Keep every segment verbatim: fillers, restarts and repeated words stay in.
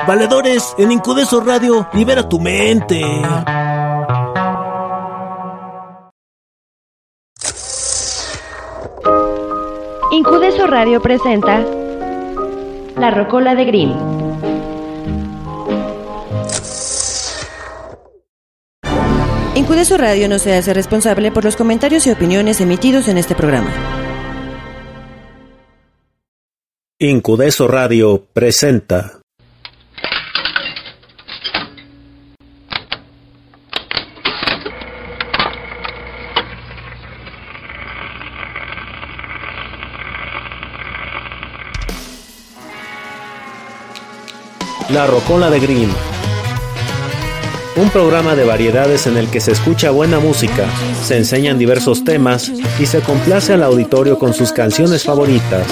Valedores, en Incudeso Radio, libera tu mente. Incudeso Radio presenta La Rocola de Green. Incudeso Radio no se hace responsable por los comentarios y opiniones emitidos en este programa. Incudeso Radio presenta La Rocola de Green, un programa de variedades en el que se escucha buena música, se enseñan diversos temas y se complace al auditorio con sus canciones favoritas.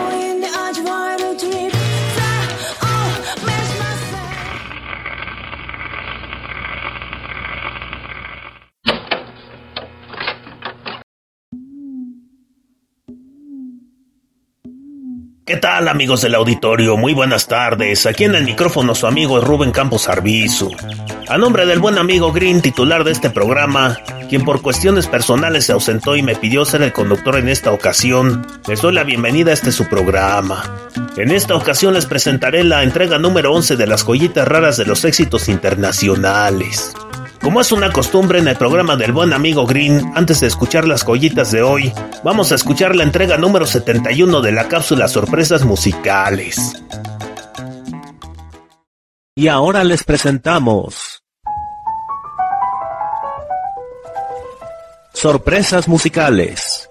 ¿Qué tal, amigos del auditorio? Muy buenas tardes. Aquí en el micrófono su amigo Rubén Campos Arbizu. A nombre del buen amigo Green, titular de este programa, quien por cuestiones personales se ausentó y me pidió ser el conductor en esta ocasión, les doy la bienvenida a este su programa. En esta ocasión les presentaré la entrega número once de las joyitas raras de los éxitos internacionales. Como es una costumbre en el programa del buen amigo Green, antes de escuchar las joyitas de hoy, vamos a escuchar la entrega número setenta y uno de la cápsula Sorpresas Musicales. Y ahora les presentamos Sorpresas Musicales,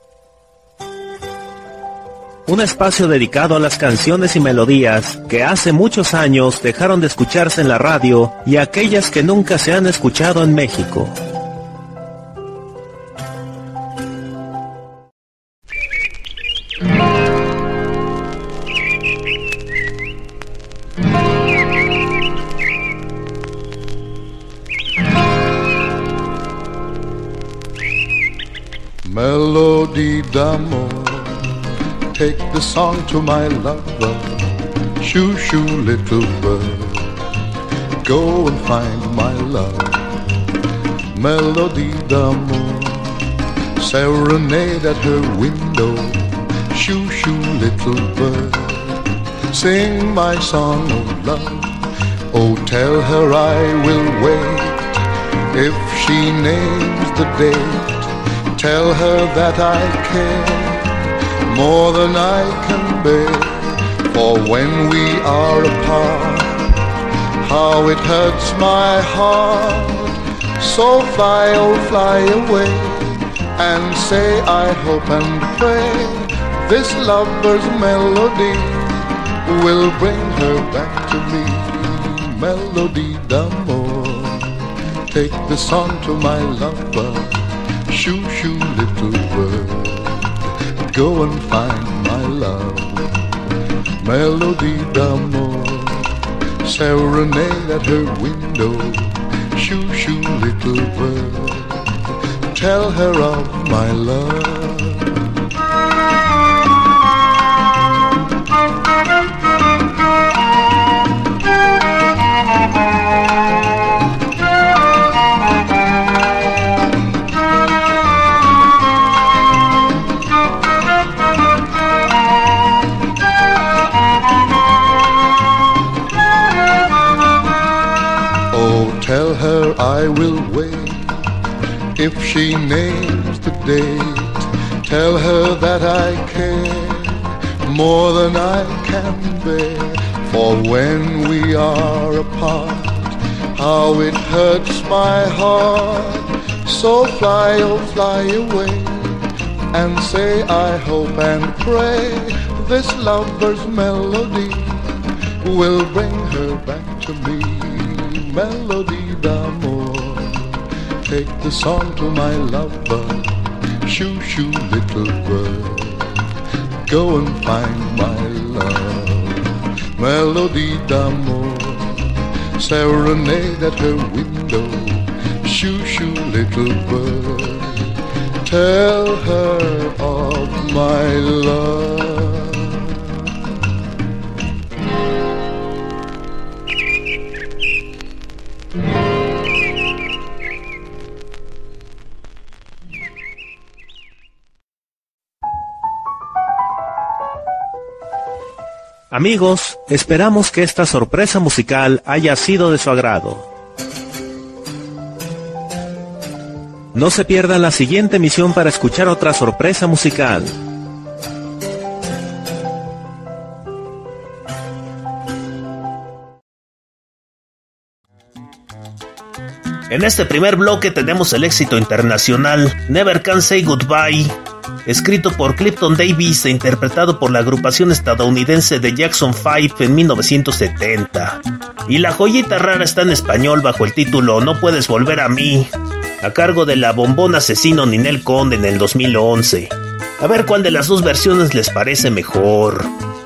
un espacio dedicado a las canciones y melodías que hace muchos años dejaron de escucharse en la radio y aquellas que nunca se han escuchado en México. Melody d'amor, take the song to my lover. Shoo, shoo, little bird, go and find my love. Melody d'amor, serenade at her window. Shoo, shoo, little bird, sing my song of love. Oh, tell her I will wait. If she names the date, tell her that I care more than I can bear. For when we are apart, how it hurts my heart. So fly, oh fly away, and say I hope and pray this lover's melody will bring her back to me. Melody d'amor, take the song to my lover. Shoo, shoo, little bird, go and find my love. Melody d'amor, serenade at her window. Shoo, shoo, little bird, tell her of my love. Tell her I will wait. If she names the date, tell her that I care more than I can bear. For when we are apart, how it hurts my heart. So fly, oh fly away, and say I hope and pray this lover's melody will bring her back to me. Melody d'amor, take the song to my lover. Shoo, shoo, little bird, go and find my love. Melody d'amor, serenade at her window. Shoo, shoo, little bird, tell her of my love. Amigos, esperamos que esta sorpresa musical haya sido de su agrado. No se pierdan la siguiente emisión para escuchar otra sorpresa musical. En este primer bloque tenemos el éxito internacional Never Can Say Goodbye, escrito por Clifton Davis e interpretado por la agrupación estadounidense de Jackson Five en mil novecientos setenta. Y la joyita rara está en español bajo el título No Puedes Volver a Mí, a cargo de la bombón asesino Ninel Conde en el dos mil once. A ver cuál de las dos versiones les parece mejor.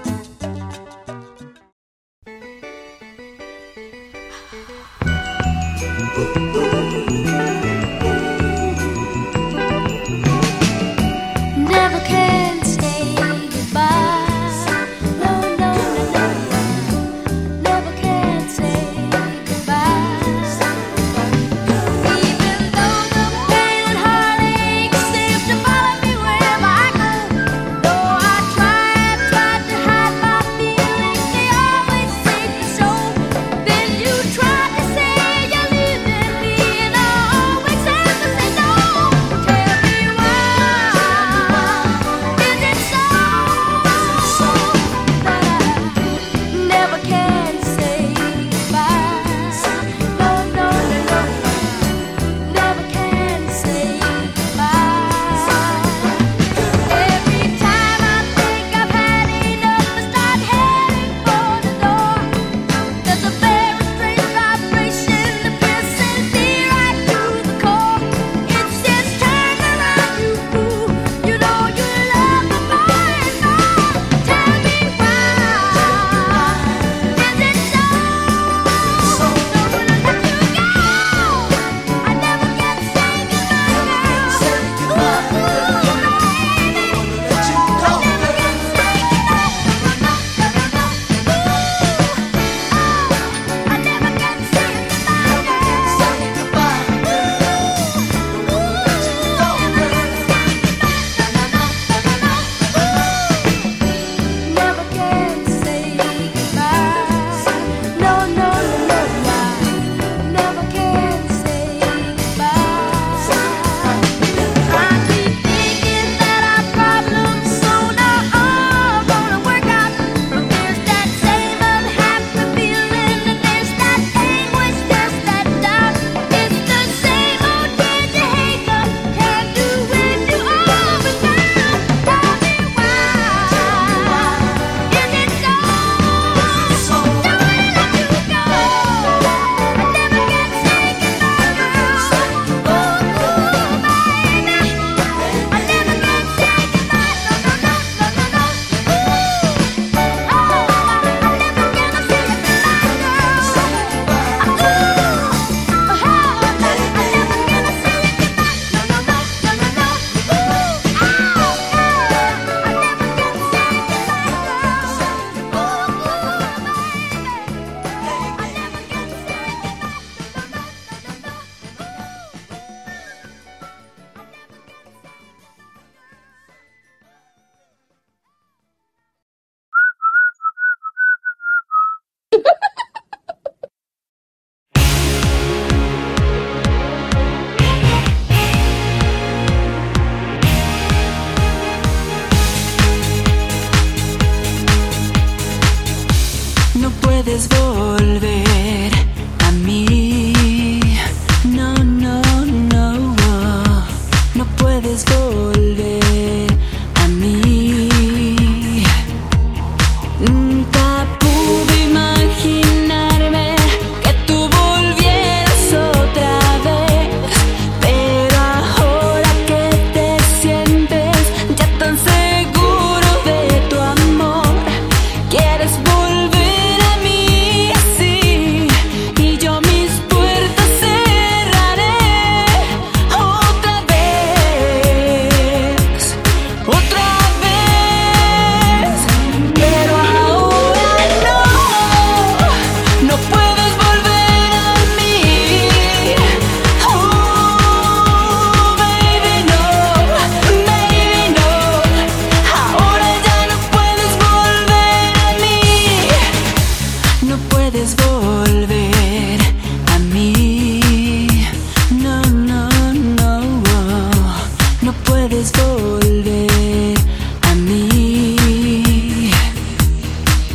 puedes volver a mí. No, no, no, no puedes volver a mí. Nunca pude imaginarme que tú volvieras otra vez, pero ahora que te sientes ya tan seguro de tu amor, quieres volver a mí, sí, y yo mis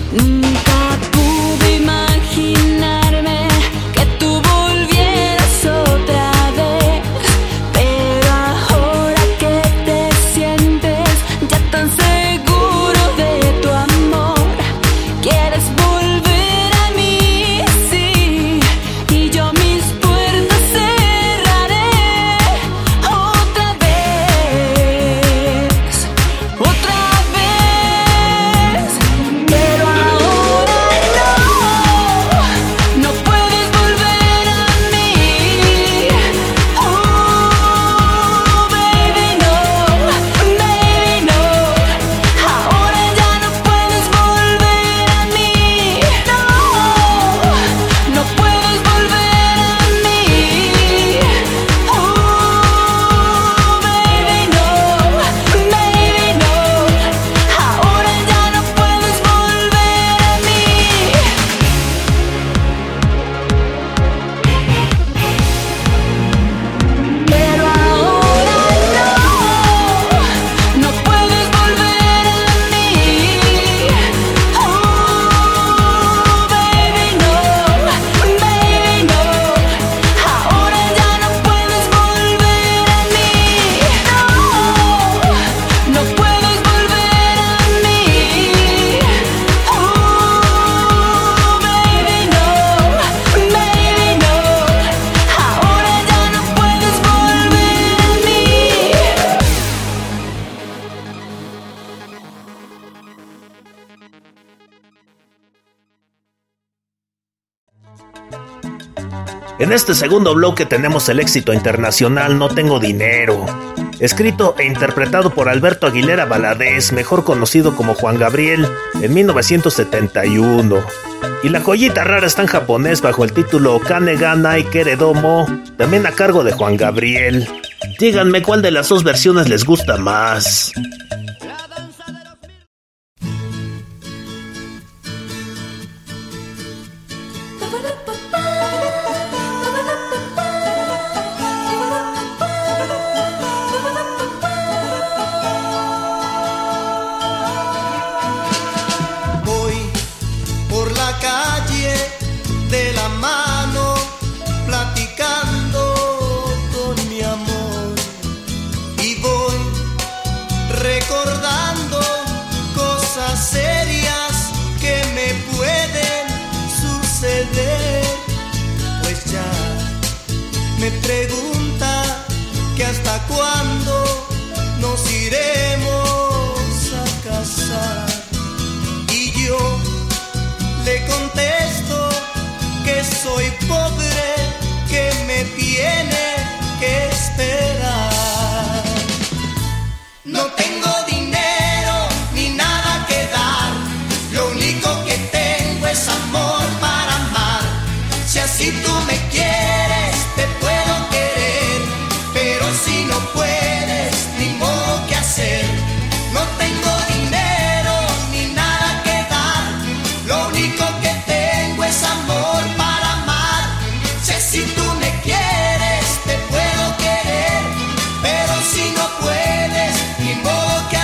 Nunca pude imaginarme que tú volvieras otra vez, pero ahora que te sientes ya tan seguro de tu amor, quieres volver a mí, sí, y yo mis puertas cerraré otra vez, otra vez, pero ahora no, no puedes volver a mí, oh baby no, baby no, ahora ya no puedes volver a mí, no, no puedes volver a mí, oh baby no, baby no, ahora ya no puedes volver a mí. Pero ahora no, no puedes volver a mí, oh baby no, baby no, ahora ya no puedes volver a mí, no, no puedes volver a mí, oh baby no, baby no, ahora ya no puedes volver a mí. En este segundo bloque tenemos el éxito internacional No Tengo Dinero, escrito e interpretado por Alberto Aguilera Valadez, mejor conocido como Juan Gabriel, en mil novecientos setenta y uno. Y la joyita rara está en japonés bajo el título Kane ga nai keredomo, también a cargo de Juan Gabriel. Díganme cuál de las dos versiones les gusta más. Voy por la calle de la mano, platicando con mi amor, y voy recordando cosas serias que me pueden suceder, pues ya me pregunta que hasta cuándo nos iremos a casar. Y yo le contesto que soy pobre, que me tiene que esperar. No tengo dinero ni nada que dar, lo único que tengo es amor para amar. Si así tú me quieres, te puedo querer, pero si no puedes, ni modo que hacer. No tengo dinero ni nada que dar, lo único que tengo es amor para amar. Si así tú me quieres, te puedo querer, pero si no puedes, ni modo que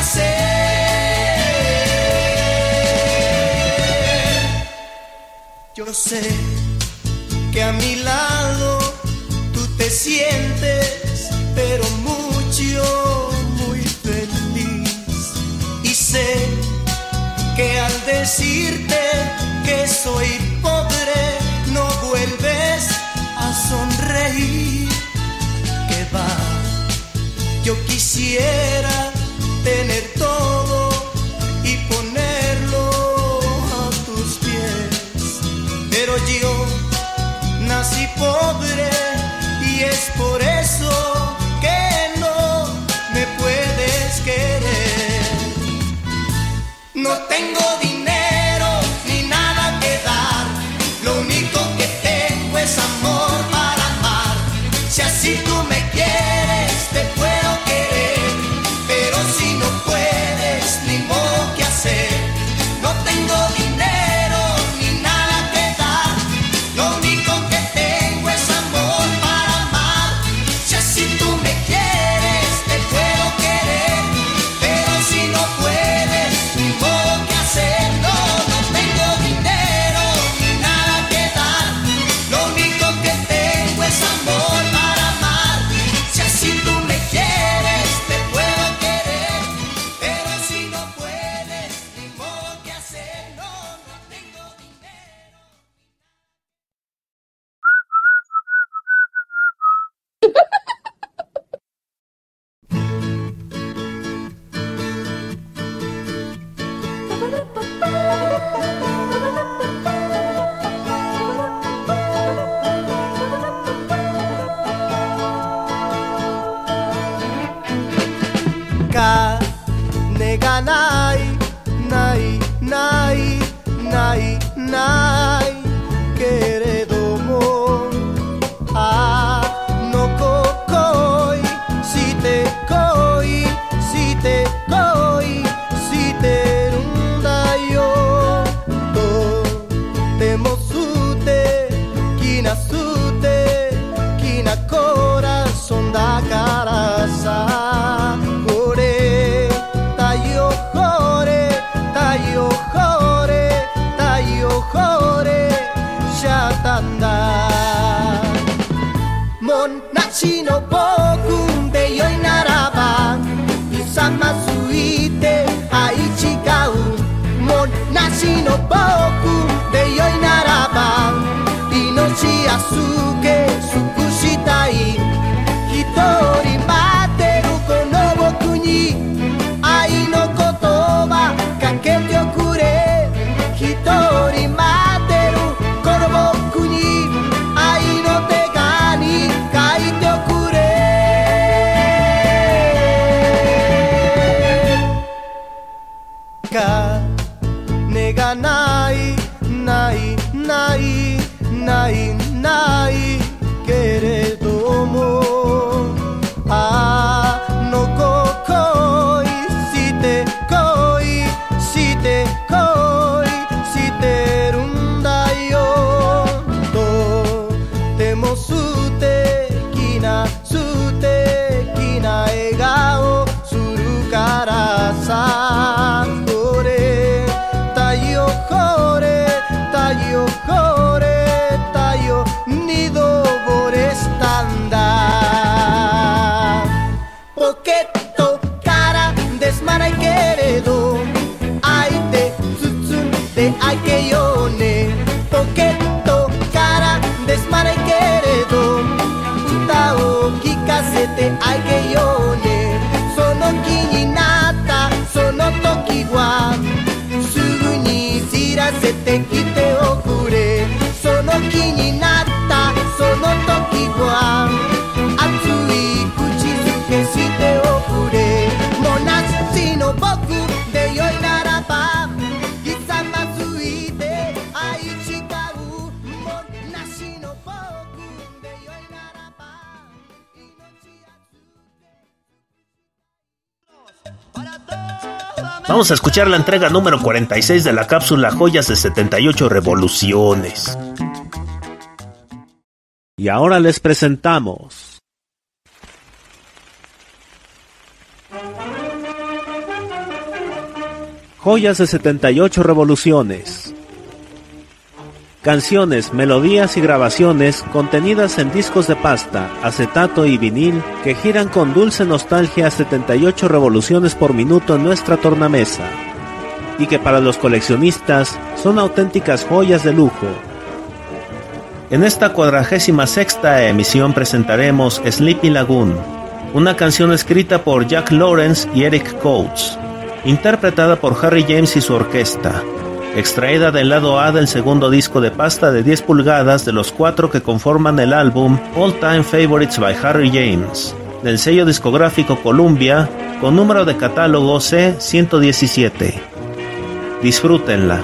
hacer. Yo sé que a mi lado tú te sientes, pero mucho, muy feliz. Y sé que al decirte que soy pobre, no vuelves a sonreír. Que va, yo quisiera tener todo y ponerlo a tus pies, pero yo nací pobre y es por eso que no me puedes querer. No tengo dinero がないないないないないけれどもあの子恋して恋して恋してるんだよとても素敵な素敵なコラソンだからさこれ太陽ほれ太陽ほれ太陽ほれしちゃったんだもうなしの僕でよいならば勇まずいて愛違うもうなしの僕でよいならば命やすけ尽くしたい一人待ってるこの僕に愛の言葉かけておくれ一人待ってるこの僕に愛の手紙書いておくれ金がないないないないないけれどもあの子恋して恋して恋してるんだよとても素敵な素敵な笑顔するからさこれ太陽これ太陽これ太陽二度惚れしたんだポケットから出すまないけれど愛で包んであげようねポケットから出すまないけれど歌を聴かせてあげようねその気になったその時はすぐに知らせてきておくれその気になったその時は熱い口づけしておくれもうなしの僕でよいならば勇まずいて愛違うもうなしの僕でよいならば命 Vamos a escuchar la entrega número cuarenta y seis de la cápsula Joyas de setenta y ocho Revoluciones. Y ahora les presentamos Joyas de setenta y ocho Revoluciones. Canciones, melodías y grabaciones contenidas en discos de pasta, acetato y vinil que giran con dulce nostalgia a setenta y ocho revoluciones por minuto en nuestra tornamesa y que para los coleccionistas son auténticas joyas de lujo. En esta cuadragésima sexta emisión presentaremos Sleepy Lagoon, una canción escrita por Jack Lawrence y Eric Coates, interpretada por Harry James y su orquesta, extraída del lado A del segundo disco de pasta de diez pulgadas de los cuatro que conforman el álbum All Time Favorites by Harry James, del sello discográfico Columbia, con número de catálogo C ciento diecisiete. Disfrútenla.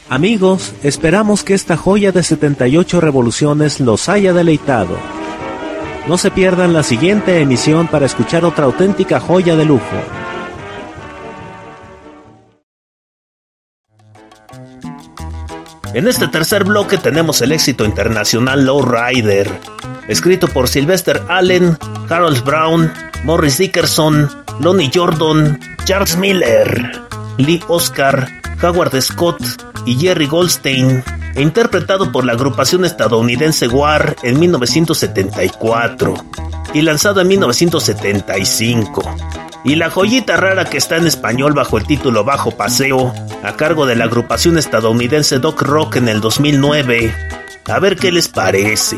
Amigos, esperamos que esta joya de setenta y ocho revoluciones los haya deleitado. No se pierdan la siguiente emisión para escuchar otra auténtica joya de lujo. En este tercer bloque tenemos el éxito internacional Lowrider, escrito por Sylvester Allen, Harold Brown, Morris Dickerson, Lonnie Jordan, Charles Miller, Lee Oscar, Howard Scott y Jerry Goldstein, e interpretado por la agrupación estadounidense War en mil novecientos setenta y cuatro y lanzado en mil novecientos setenta y cinco. Y la joyita rara que está en español bajo el título Bajo Paseo, a cargo de la agrupación estadounidense Doc Rock en el dos mil nueve. A ver qué les parece.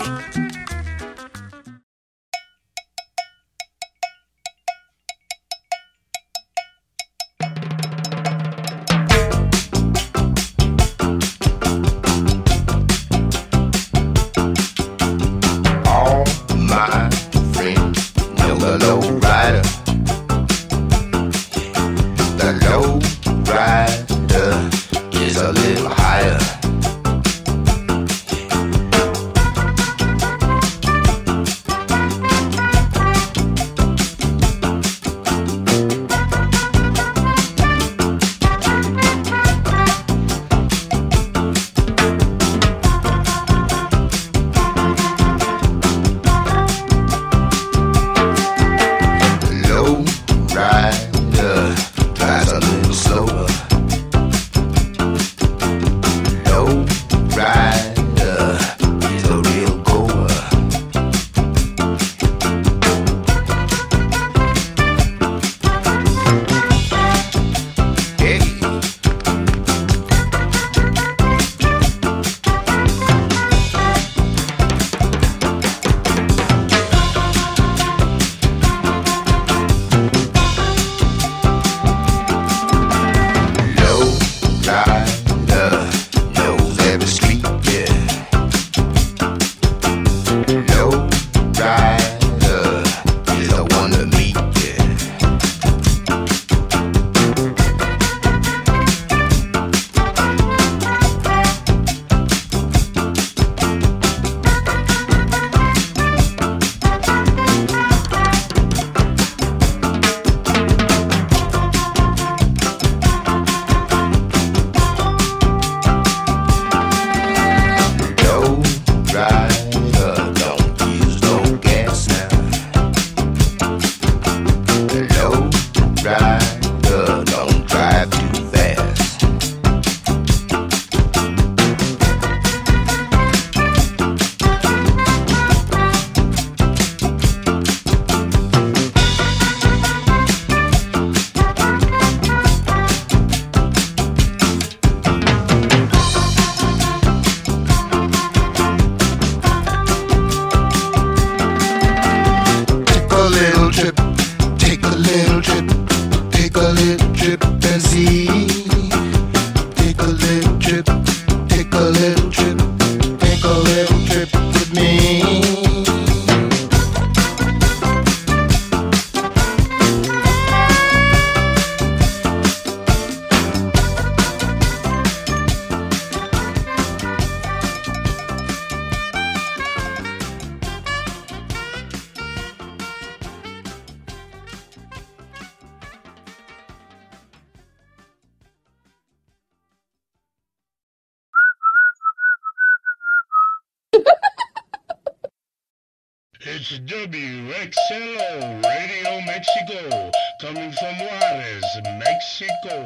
It's W X L O Radio Mexico, coming from Juarez, Mexico.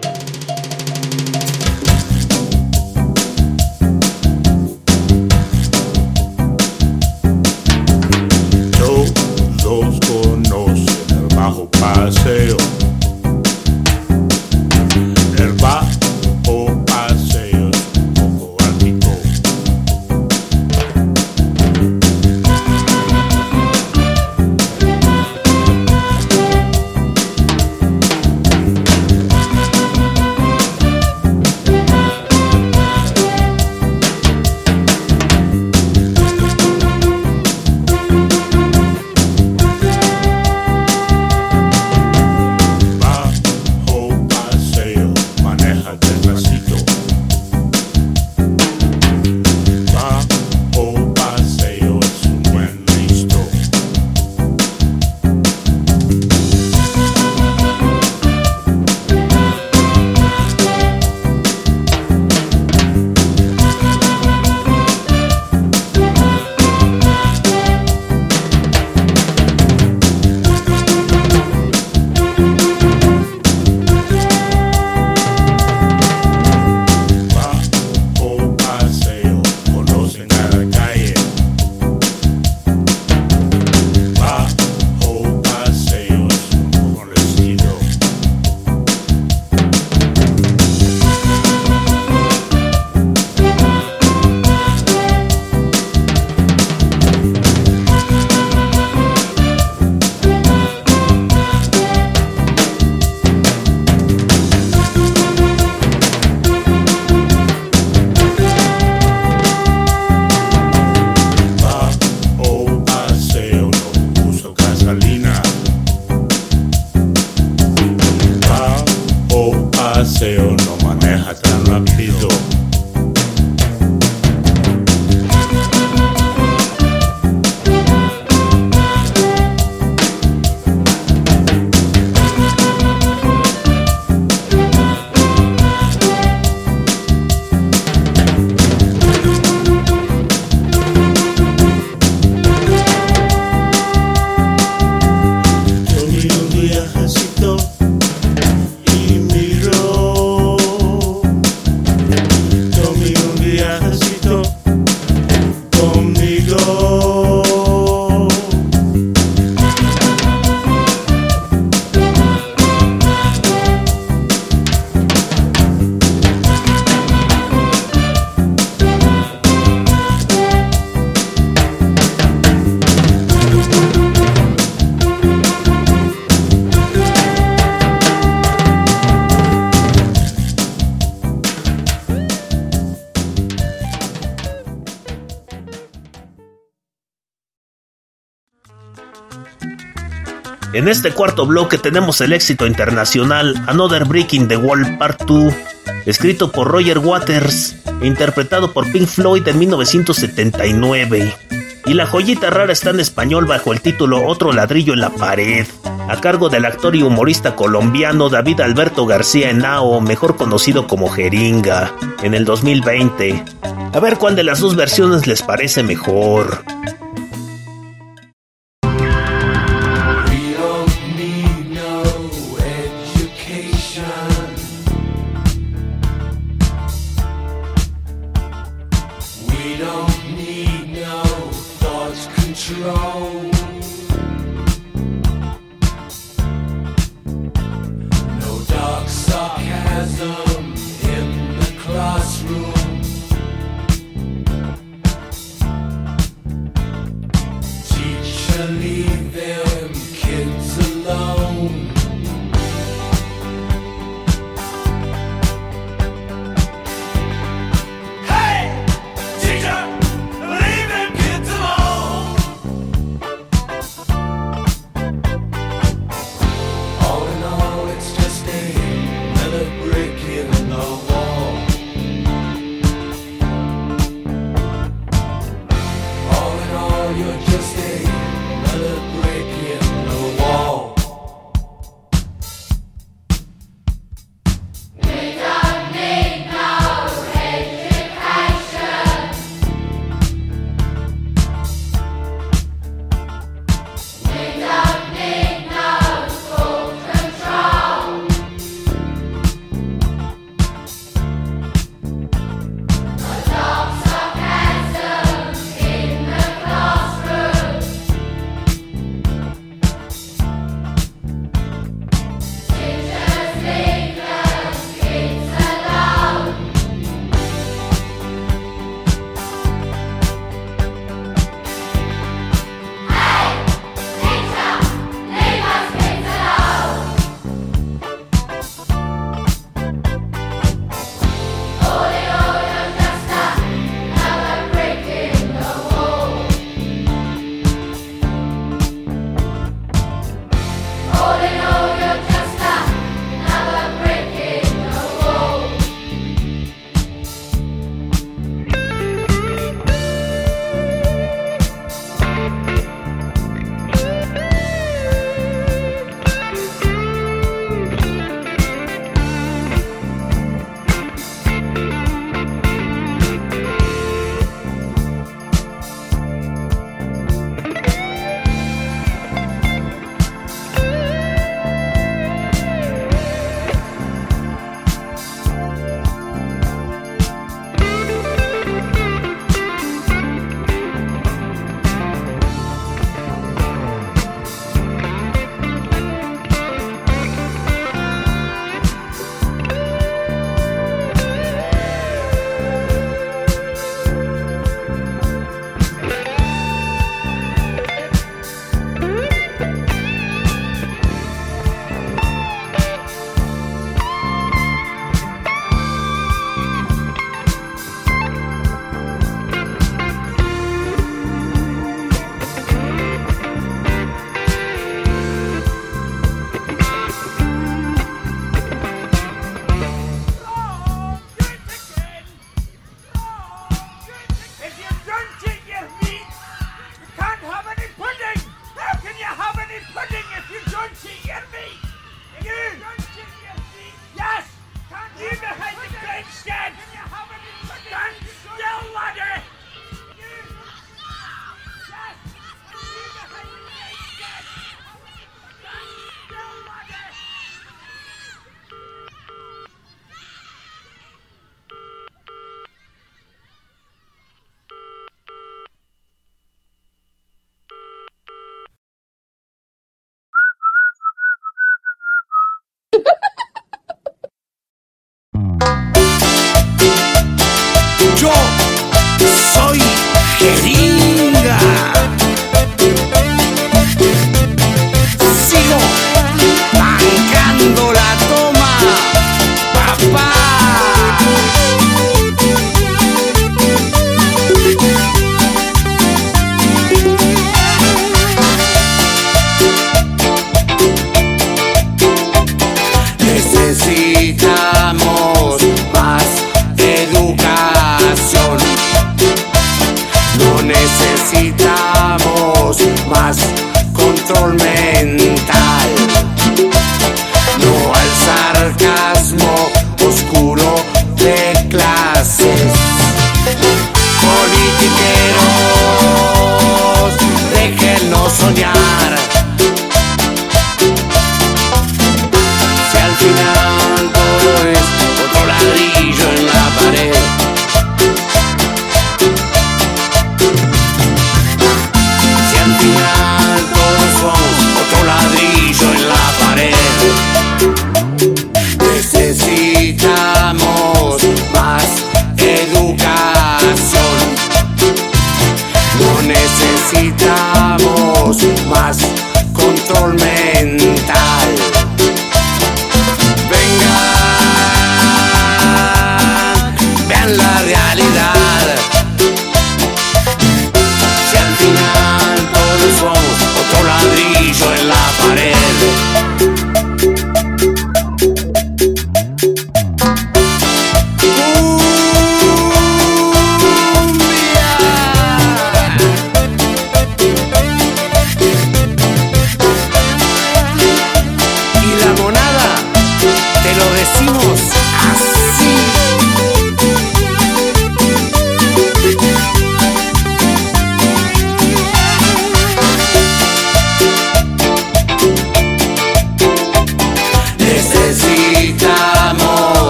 Todos conocen el Bajo Paseo. El Bajo Paseo es un poco ático. En este cuarto bloque tenemos el éxito internacional Another Brick in the Wall Part dos, escrito por Roger Waters e interpretado por Pink Floyd en mil novecientos setenta y nueve. Y la joyita rara está en español bajo el título Otro ladrillo en la pared, a cargo del actor y humorista colombiano David Alberto García Henao, mejor conocido como Jeringa, en el dos mil veinte. A ver cuál de las dos versiones les parece mejor. Classroom.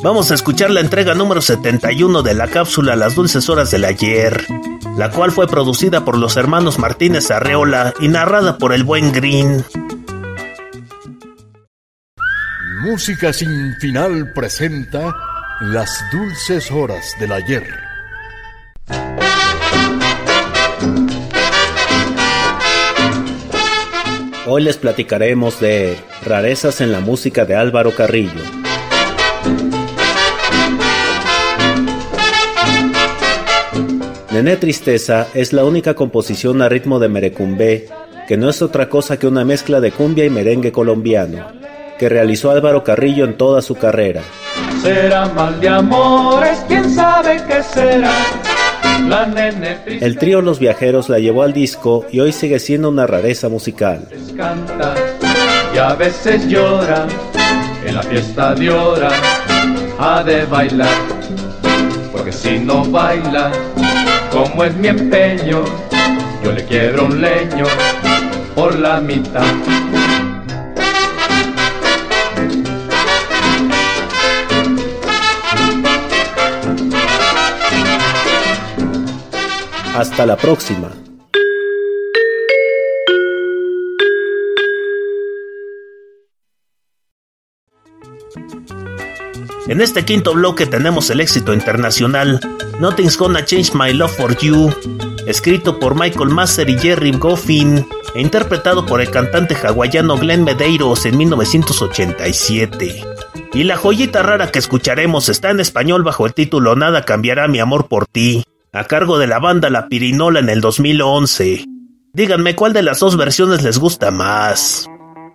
Vamos a escuchar la entrega número setenta y uno de la cápsula Las Dulces Horas del Ayer, la cual fue producida por los hermanos Martínez Arreola y narrada por el buen Green. Música Sin Final presenta Las Dulces Horas del Ayer. Hoy les platicaremos de rarezas en la música de Álvaro Carrillo. Nené Tristeza es la única composición a ritmo de merecumbé que no es otra cosa que una mezcla de cumbia y merengue colombiano que realizó Álvaro Carrillo en toda su carrera. Será mal de amores, quién sabe qué será. La Nené Tristeza. El trío Los Viajeros la llevó al disco y hoy sigue siendo una rareza musical. Canta y a veces llora, en la fiesta de hora ha de bailar, porque si no baila, como es mi empeño, yo le quiebro un leño por la mitad. Hasta la próxima. En este quinto bloque tenemos el éxito internacional Nothing's Gonna Change My Love For You, escrito por Michael Masser y Jerry Goffin e interpretado por el cantante hawaiano Glenn Medeiros en mil novecientos ochenta y siete. Y la joyita rara que escucharemos está en español bajo el título Nada Cambiará Mi Amor Por Ti, a cargo de la banda La Pirinola en el dos mil once. Díganme cuál de las dos versiones les gusta más.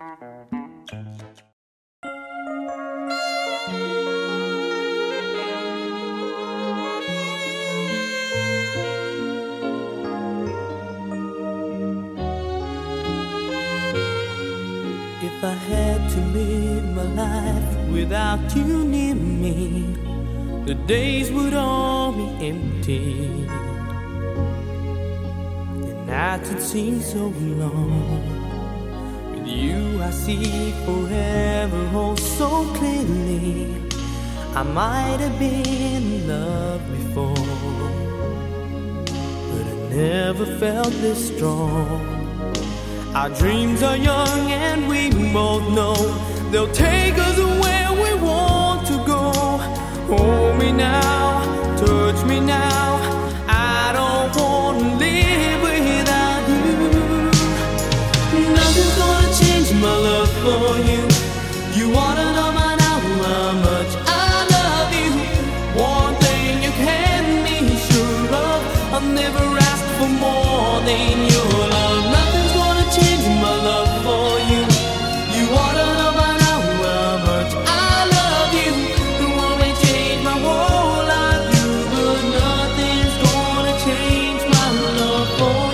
If I had to live my life without you near me, the days would all be empty. The nights would seem so long. With you I see forever oh so clearly. I might have been in love before, but I never felt this strong. Our dreams are young and we both know they'll take us where we want to go. Hold me now, touch me now, I don't want to live without you. Nothing's gonna change my love for you. You wanna know by now how much I love you. One thing you can be sure of, I'll never ask for more than your love. Nothing's gonna change my love for you. You wanna know by now how much I love you. The one may change my whole life, you, but nothing's gonna change my love for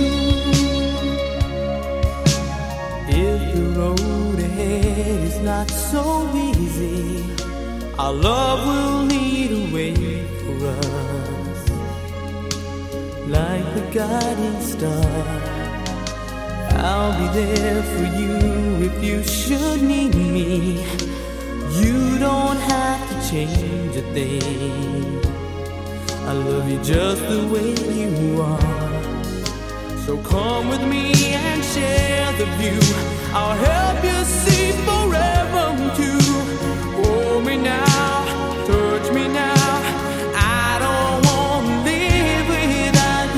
you. If the road ahead is not so easy, our love will lead a way for us, like the guiding star. I'll be there for you if you should need me. You don't have to change a thing. I love you just the way you are. So come with me and share the view. I'll help you see forever too. Hold me now, touch me now. I don't want to live without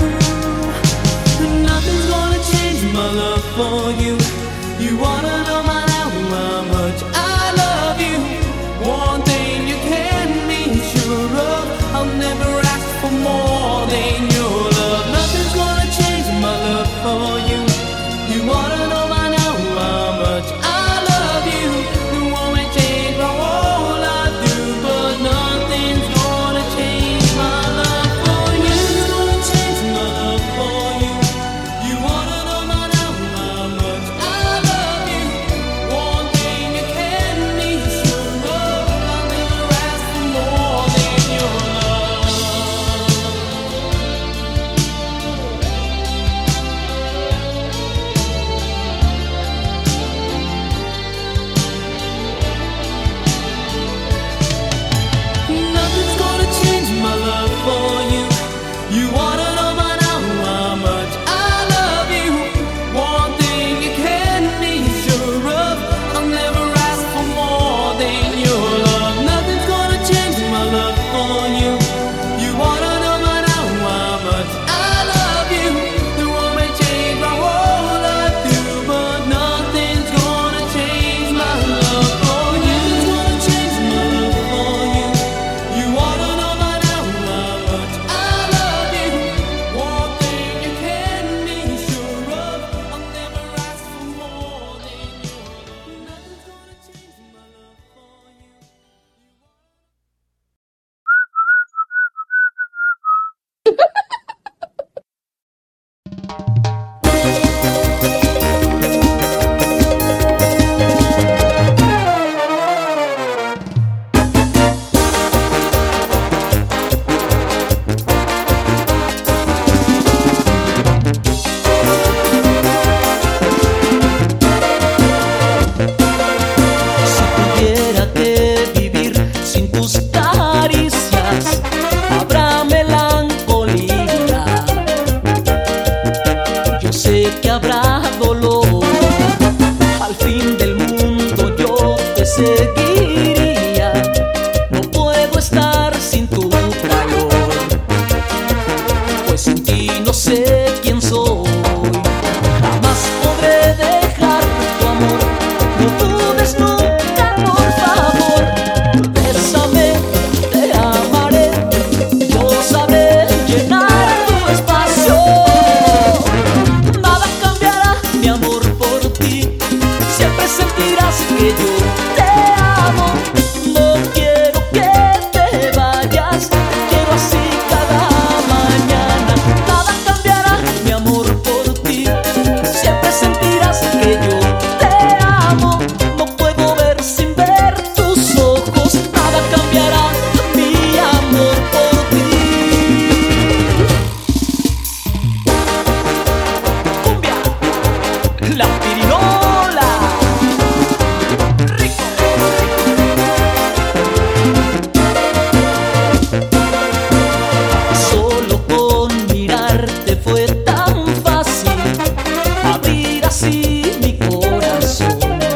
you. Nothing's gonna change my love for you. You wanna know my now how much I love you. One thing you can be sure of, I'll never ask for more than your love. Nothing's gonna change my love for you. You wanna know by now how much I love you. You won't seguiría. No puedo estar sin tu calor, pues sin ti no sé quién soy. Jamás podré dejar tu amor, no dudes nunca, por favor. Bésame, te amaré, yo sabré llenar tu espacio. Nada cambiará mi amor por ti, siempre sentirás que yo te amo. No quiero que te vayas, quiero así cada mañana. Nada cambiará mi amor por ti, siempre sentirás que yo te amo. No puedo ver sin ver tus ojos, nada cambiará mi amor por ti. Cumbia, la pirinola. Solo con mirarte fue tan fácil abrir así mi corazón.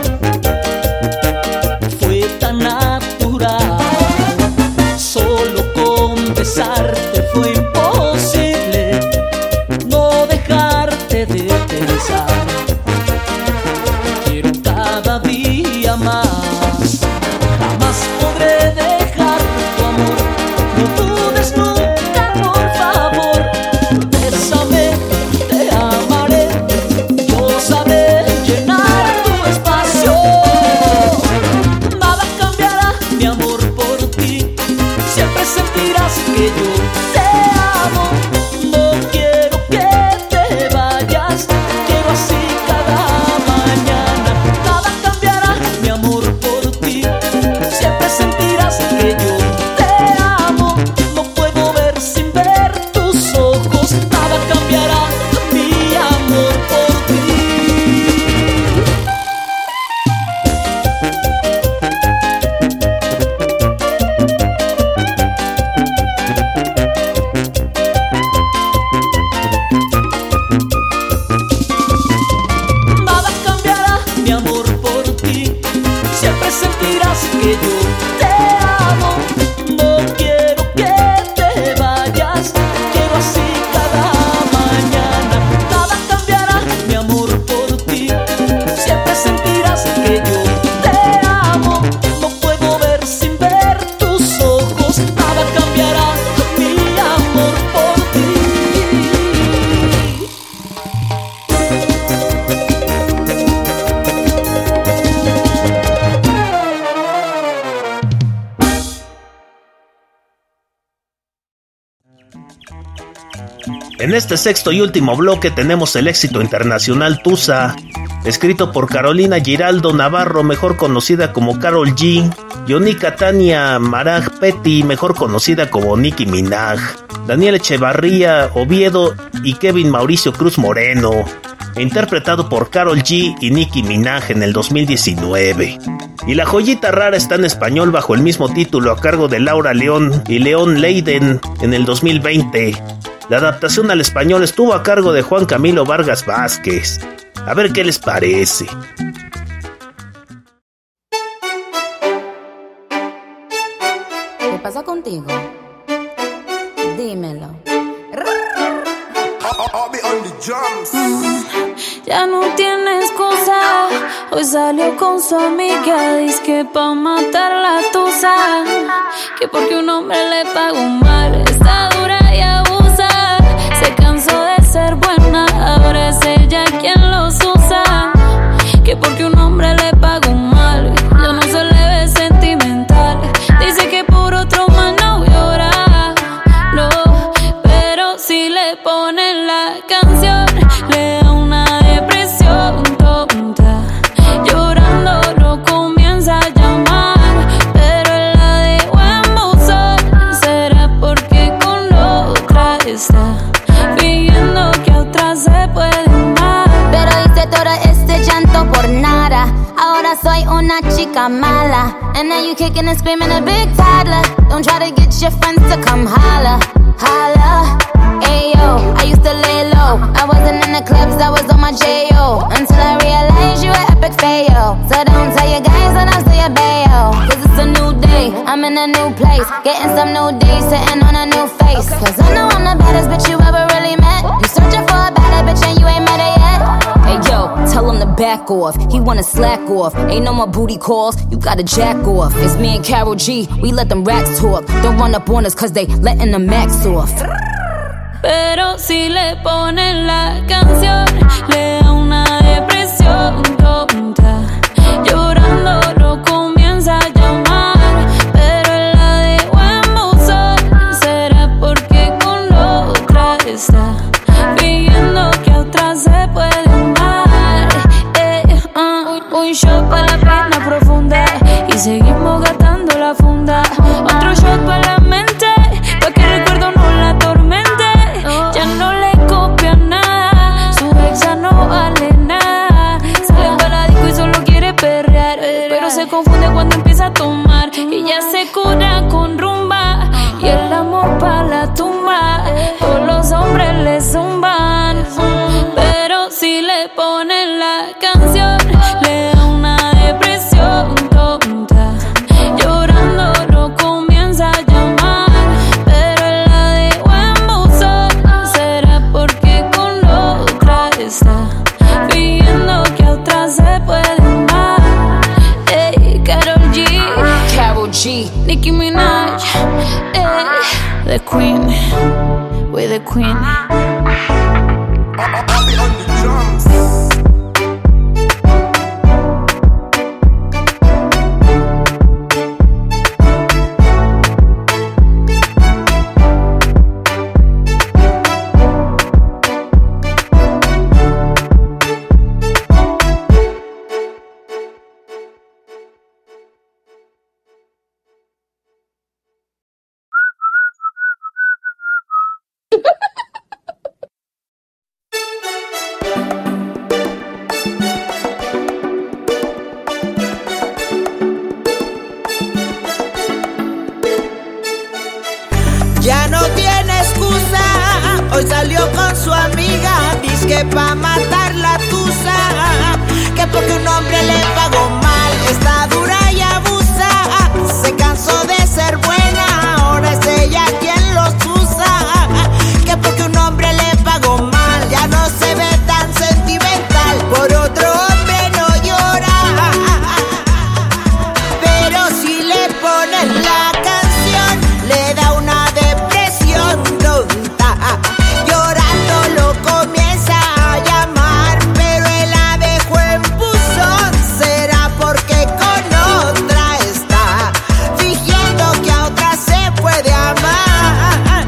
Fue tan natural. Solo con besarte fue imposible no dejarte de pensar. Quiero cada día más. Jamás podré dejar tu amor, no dudes nunca, por favor. Bésame, te amaré, yo sabré llenar tu espacio. Nada cambiará mi amor por ti, siempre sentirás que yo te amo. No quiero que te vayas, quiero así cada mañana. Nada cambiará mi amor por ti, siempre sentirás que yo te amo. No puedo ver sin ver tus ojos, nada cambiará mi amor por ti. Nada cambiará mi amor por ti, siempre sentirás que yo te amo. No quiero que te vayas, quiero así cada mañana. Nada cambiará mi amor por ti, siempre sentirás que yo te amo. No puedo ver sin ver tus ojos, nada cambiará mi amor por ti. En este sexto y último bloque tenemos el éxito internacional Tusa, escrito por Carolina Giraldo Navarro, mejor conocida como Karol G, Yonica Tania Maraj Petty, mejor conocida como Nicki Minaj, Daniel Echevarría Oviedo y Kevin Mauricio Cruz Moreno, interpretado por Karol G y Nicki Minaj en el dos mil diecinueve. Y la joyita rara está en español bajo el mismo título a cargo de Laura León y León Leiden en el dos mil veinte. La adaptación al español estuvo a cargo de Juan Camilo Vargas Vázquez. A ver qué les parece. ¿Qué pasa contigo? Dímelo. Ya no tiene excusa. Hoy salió con su amiga, dice que pa' matar la tusa, que porque un hombre le pagó mal, está dura y abusa. Se cansó de ser buena, ahora es ella quien los usa, que porque un hombre le pagó mal, ya no se le ve sentimental. Dice que por otro más no llora, no, pero si le ponen la canción, le da una depresión tonta. Llorando no comienza a llamar, pero él la dejó en buzón. Será porque con otra está fingiendo que a otra se puede amar. Pero hice todo este llanto por nada. Ahora soy una chica mala. And now you kicking and screaming a big toddler. Don't try to get your friends to come holla, holla. Ayo, I used to lay low. I wasn't in the clubs, I was on my J O. Until I realized you were epic fail. So don't tell your guys and I'll say your bae. in a new place, getting some new days, sitting on a new face. Cause I know I'm the baddest bitch you ever really met. You searching for a better bitch and you ain't met her yet. Hey yo, tell him to back off, he wanna slack off. Ain't no more booty calls, you gotta jack off. It's me and Karol G, we let them rats talk. Don't run up on us cause they letting the max off. Pero si le ponen la canción, le da una depresión tonta. Llorando lo comienza a llamar, pero él la dejó en buzón. ¿Será porque con la otra está viendo que a otra se puede amar? Eh, uh, un shot para la pena profunda y seguimos gastando la funda. Otro shot para la mente, pa' que el recuerdo no la atormente. Ya no le copia nada, su exa no vale nada. Sale para la disco y solo quiere perrear, pero se confunde cuando empieza a tomar. Ella se cura con rumba y el amor pa' la tumba. Todos los hombres le zumban, pero si le ponen la canción, le da una depresión tonta. Llorando lo comienza a llamar, pero él la dejó en buzón. ¿Será porque con la otra está viendo que a otra se puede amar? Ey, Karol G, Karol G, Nicki Minaj, ey, the queen, we're the queen. Ya no tiene excusa, hoy salió con su amiga, dizque pa' matar la tusa, que porque un hombre le pagó mal, está dura y abusa, se cansó de ser buena, ahora es ella quien los usa, que porque un hombre le pagó mal, ya no se ve tan sentimental, por otro hombre no llora, pero si le ponen la canción, le da una depresión tonta, llorando lo comienza a llamar, pero él la dejó en buzón. ¿Será porque con otra está fingiendo que a otra se puede amar?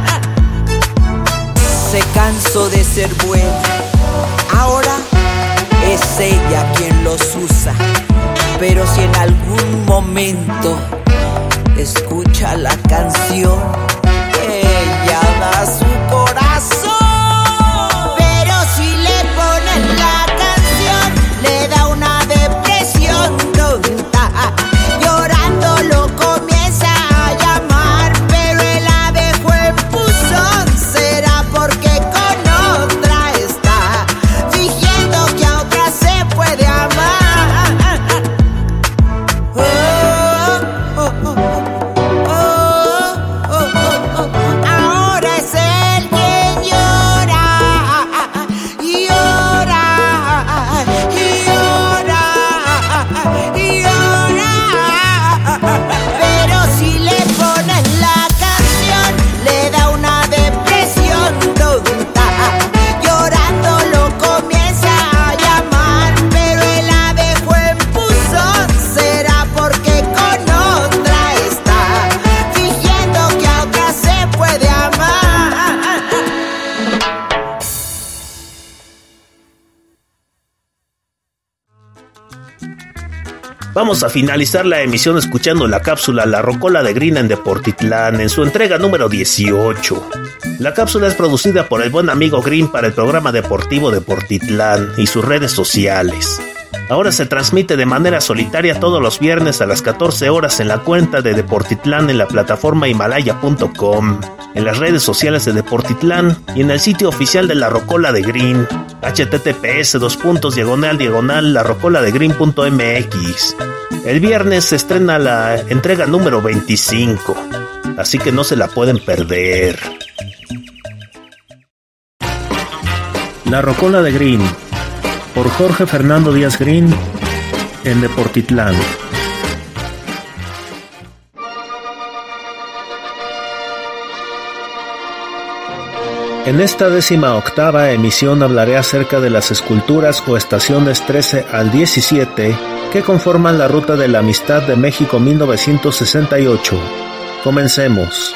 Se cansó de ser buena, ahora es ella quien los usa, pero si en algún momento escucha la canción, ella da su corazón. Pero si le ponen la canción, le da una depresión tonta, llorando lo comienza a llamar, pero él la dejó en buzón. ¿Será porque con otra está fingiendo que a otra se puede amar? Oh, oh, oh, oh. Ahora es él quien llora, llora, llora, llora. Pero si le ponen la canción, le da una depresión tonta, llorando lo comienza a llamar, pero él la dejó en buzón. ¿Será porque con otra está fingiendo que a otra se puede amar? Vamos a finalizar la emisión escuchando la cápsula La Rocola de Green en Deportitlán en su entrega número dieciocho. La cápsula es producida por el buen amigo Green para el programa deportivo Deportitlán y sus redes sociales. Ahora se transmite de manera solitaria todos los viernes a las catorce horas en la cuenta de Deportitlán en la plataforma himalaya punto com, en las redes sociales de Deportitlán y en el sitio oficial de La Rocola de Green, https dos puntos diagonal diagonal larocoladegreen punto mx. El viernes se estrena la entrega número veinticinco, así que no se la pueden perder. La Rocola de Green, por Jorge Fernando Díaz Green, en Deportitlán. En esta décima octava emisión hablaré acerca de las esculturas o estaciones trece al diecisiete que conforman la Ruta de la Amistad de México mil novecientos sesenta y ocho. Comencemos.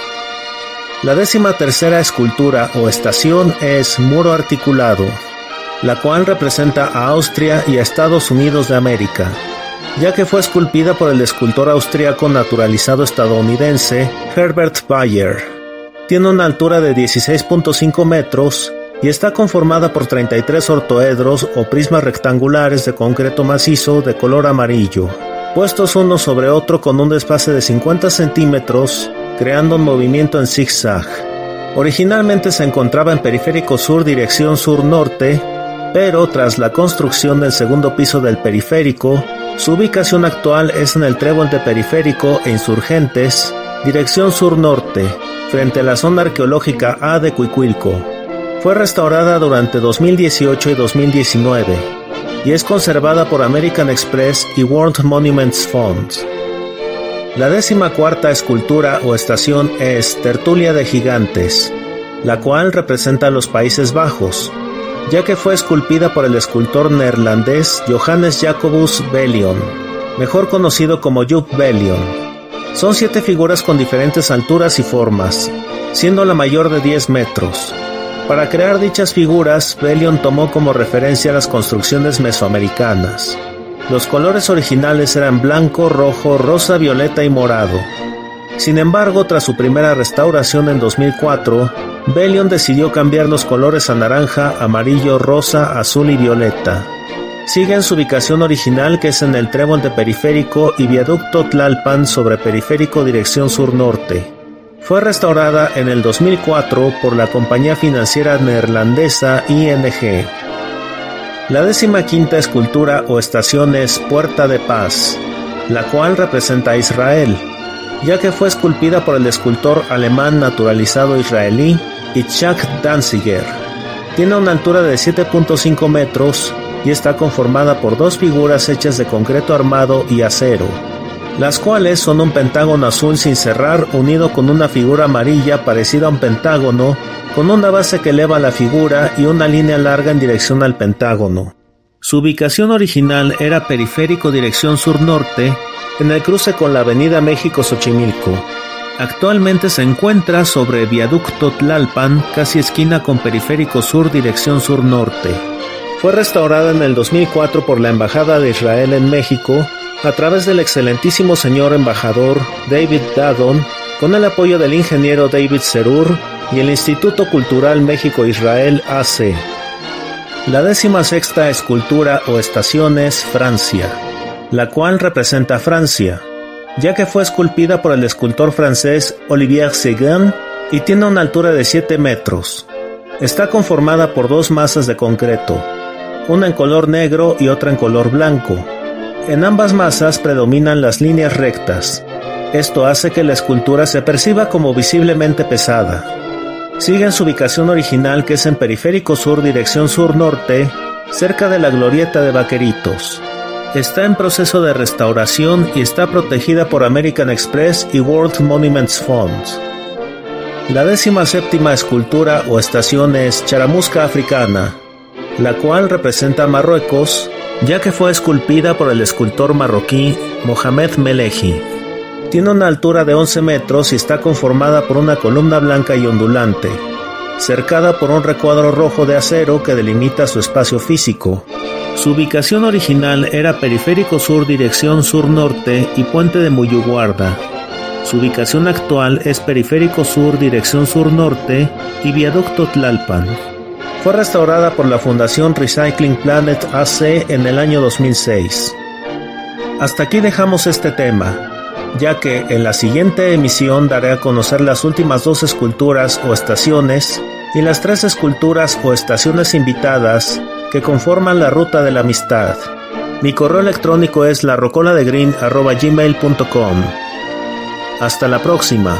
La décima tercera escultura o estación es Muro Articulado, la cual representa a Austria y a Estados Unidos de América, ya que fue esculpida por el escultor austríaco naturalizado estadounidense Herbert Bayer. Tiene una altura de dieciséis punto cinco metros y está conformada por treinta y tres ortoedros o prismas rectangulares de concreto macizo de color amarillo, puestos uno sobre otro con un desfase de cincuenta centímetros, creando un movimiento en zigzag. Originalmente se encontraba en Periférico Sur dirección sur-norte, pero tras la construcción del segundo piso del periférico, su ubicación actual es en el trébol de Periférico e Insurgentes, dirección sur-norte, frente a la zona arqueológica A de Cuicuilco. Fue restaurada durante dos mil dieciocho y dos mil diecinueve, y es conservada por American Express y World Monuments Fund. La décima cuarta escultura o estación es Tertulia de Gigantes, la cual representa a los Países Bajos, ya que fue esculpida por el escultor neerlandés Johannes Jacobus Bellion, mejor conocido como Joop Bellion. Son siete figuras con diferentes alturas y formas, siendo la mayor de diez metros. Para crear dichas figuras, Bellion tomó como referencia las construcciones mesoamericanas. Los colores originales eran blanco, rojo, rosa, violeta y morado. Sin embargo, tras su primera restauración en dos mil cuatro, Bellion decidió cambiar los colores a naranja, amarillo, rosa, azul y violeta. Sigue en su ubicación original, que es en el trébol de Periférico y Viaducto Tlalpan sobre Periférico dirección sur-norte. Fue restaurada en el dos mil cuatro por la compañía financiera neerlandesa I N G. La décima quinta escultura o estación es Puerta de Paz, la cual representa a Israel, ya que fue esculpida por el escultor alemán naturalizado israelí Itzhak Danziger. Tiene una altura de siete punto cinco metros y está conformada por dos figuras hechas de concreto armado y acero, las cuales son un pentágono azul sin cerrar unido con una figura amarilla parecida a un pentágono, con una base que eleva la figura y una línea larga en dirección al pentágono. Su ubicación original era Periférico dirección sur-norte, en el cruce con la avenida México Xochimilco. Actualmente se encuentra sobre Viaducto Tlalpan, casi esquina con Periférico Sur dirección sur-norte. Fue restaurada en el dos mil cuatro por la Embajada de Israel en México, a través del excelentísimo señor embajador David Dagon, con el apoyo del ingeniero David Serur y el Instituto Cultural México-Israel A C. La décima sexta escultura o estación es Francia, la cual representa a Francia, ya que fue esculpida por el escultor francés Olivier Séguin y tiene una altura de siete metros. Está conformada por dos masas de concreto, una en color negro y otra en color blanco. En ambas masas predominan las líneas rectas. Esto hace que la escultura se perciba como visiblemente pesada. Sigue en su ubicación original, que es en Periférico Sur dirección sur-norte, cerca de la glorieta de Vaqueritos. Está en proceso de restauración y está protegida por American Express y World Monuments Fund. La décima séptima escultura o estación es Charamusca Africana, la cual representa a Marruecos, ya que fue esculpida por el escultor marroquí Mohamed Melehi. Tiene una altura de once metros y está conformada por una columna blanca y ondulante, cercada por un recuadro rojo de acero que delimita su espacio físico. Su ubicación original era Periférico Sur dirección sur-norte y Puente de Muyuguarda. Su ubicación actual es Periférico Sur dirección sur-norte y Viaducto Tlalpan. Fue restaurada por la Fundación Recycling Planet A C en el año dos mil seis. Hasta aquí dejamos este tema, ya que en la siguiente emisión daré a conocer las últimas dos esculturas o estaciones y las tres esculturas o estaciones invitadas que conforman la Ruta de la Amistad. Mi correo electrónico es larrocoladegrin arroba gmail punto com. Hasta la próxima.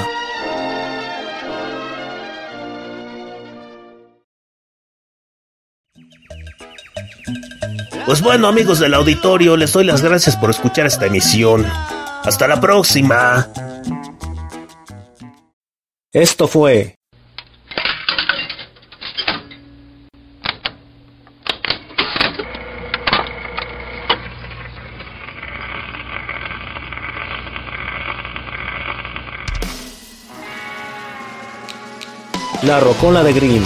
Pues bueno, amigos del auditorio, les doy las gracias por escuchar esta emisión. Hasta la próxima. Esto fue La Rocola de Green.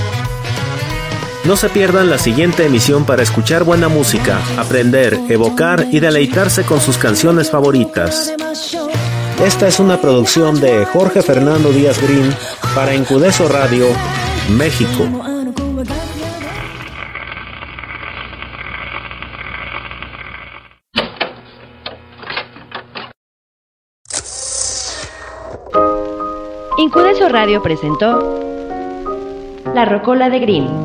No se pierdan la siguiente emisión para escuchar buena música, aprender, evocar y deleitarse con sus canciones favoritas. Esta es una producción de Jorge Fernando Díaz Green para Incudeso Radio, México. Incudeso Radio presentó La Rocola de Green.